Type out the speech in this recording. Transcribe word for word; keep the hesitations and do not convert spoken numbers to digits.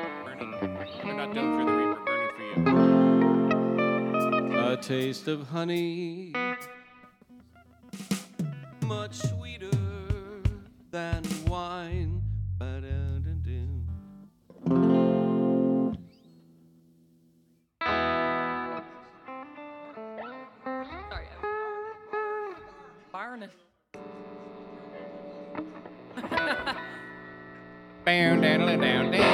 Burning. We're not done for the Reaper. Burning for you. A taste of honey, much sweeter than wine. Ba-da-da-doo. Sorry, I was burning. Down, down, down, down.